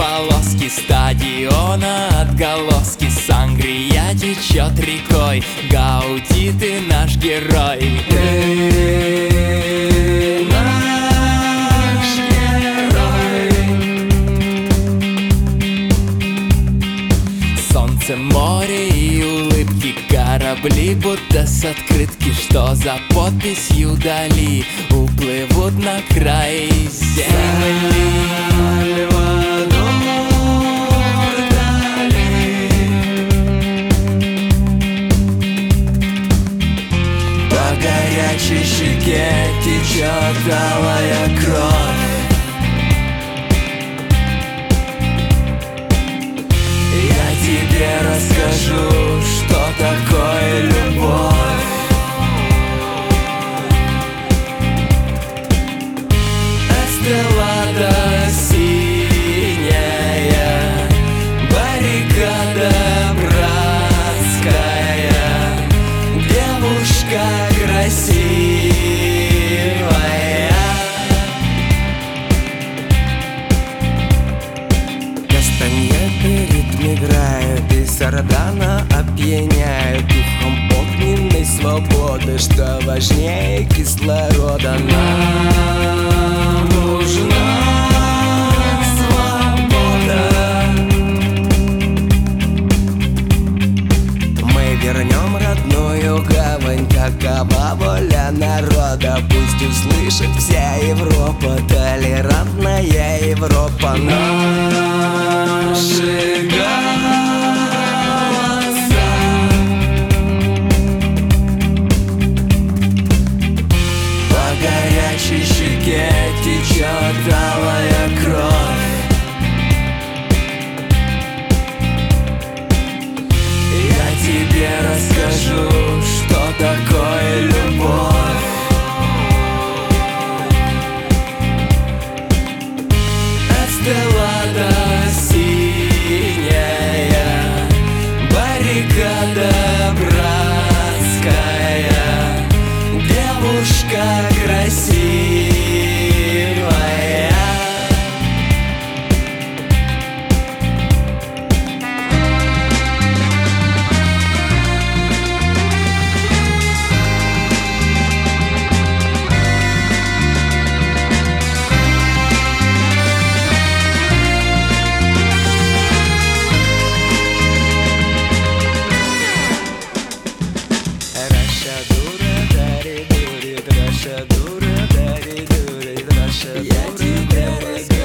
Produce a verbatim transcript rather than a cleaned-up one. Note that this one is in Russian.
полоски стадиона, отголоски сангрия течет рекой. Гауди, ты наш герой. Ты наш герой. Солнце, море и улыбки, корабли будто с открытки, что за подписью дали уплывут на край земли. По горячей щеке течет алая кровь. Я тебе расскажу, что такое любовь. Эстрелада синяя, баррикада братская, девушка красивая. Кастаньеты ритм играют, и сардана опьяняют духом огненной свободы, что важнее кислорода. Нам нужна свобода. Мы вернем родную гавань, какова воля народа. Пусть услышит вся Европа, толерантная Европа. Наши голоса. По горячей щеке течет алая кровь. Я тебе расскажу, что такое любовь. Эстрелада синяя, баррикада братская, девушка красивая. Я тебя